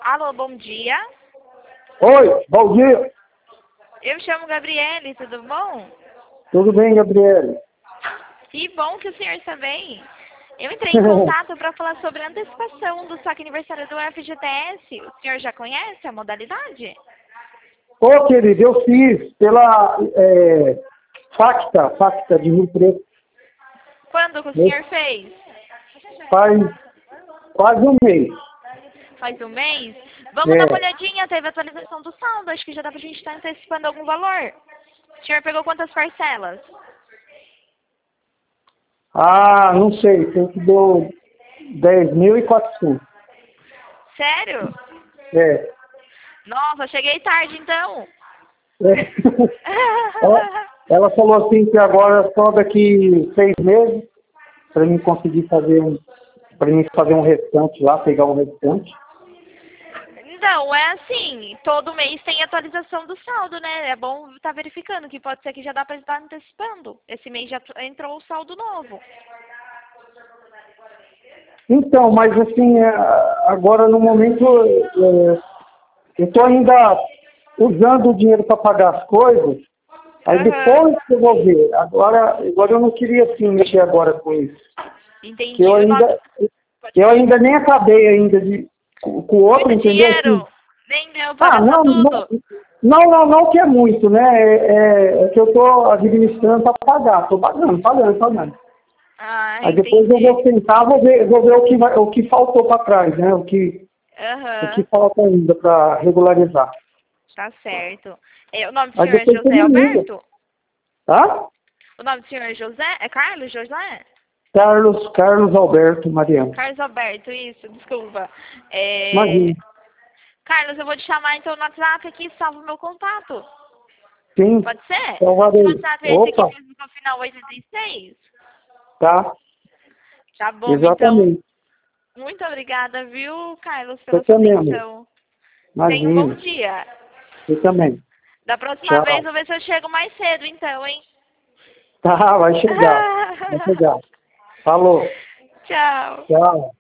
Alô, bom dia. Oi, bom dia. Eu me chamo Gabriele, tudo bom? Tudo bem, Gabriele? Que bom que o senhor está bem. Eu entrei em contato para falar sobre a antecipação do saque aniversário do FGTS. O senhor já conhece a modalidade? Ô, querido, eu fiz pela Facta de Rio Preto. Quando que o senhor fez? Faz quase um mês. Faz um mês? Vamos dar uma É. olhadinha, teve atualização do saldo, acho que já dá pra gente estar antecipando algum valor. O senhor pegou quantas parcelas? Ah, não sei, tem que deu 10.400. Sério? É. Nossa, cheguei tarde então. É. Ela falou assim que agora só daqui 6 meses para mim conseguir fazer um restante lá, pegar um restante. Não, é assim, todo mês tem atualização do saldo, né? É bom estar verificando, que pode ser que já dá para estar antecipando. Esse mês já entrou o saldo novo. Então, mas assim, agora no momento eu estou ainda usando o dinheiro para pagar as coisas, aí Aham. depois que eu vou ver. Agora eu não queria assim mexer agora com isso. Que Entendi. O nome... Pode eu falar. ainda nem acabei ainda com o outro, Muito entendeu? Assim, dinheiro? Nem deu para gastar não, tudo? não que é muito, né? É que eu estou administrando para pagar, estou pagando. Ah, Aí depois eu entendi. vou tentar, vou ver o que faltou para trás, né? O que Aham. falta ainda para regularizar. Tá certo. O nome do Aí senhor é depois você José me liga, Alberto? tá? O nome do senhor é José? É Carlos José? Carlos Alberto Mariano. Carlos Alberto, isso, desculpa. É... Imagina. Carlos, eu vou te chamar então no WhatsApp aqui, salva o meu contato. Sim, Pode ser? O Salvador. WhatsApp é esse aqui Opa, mesmo com o final 86? tá, Tá bom, então. exatamente. Muito obrigada, viu, Carlos, Você pela sua também, amor. atenção. Tenha um bom Imagina. dia. Você também. Da próxima vez, Tchau. vou ver se eu chego mais cedo, então, hein? Tá, vai chegar. Vai chegar. Falou. Tchau. Tchau.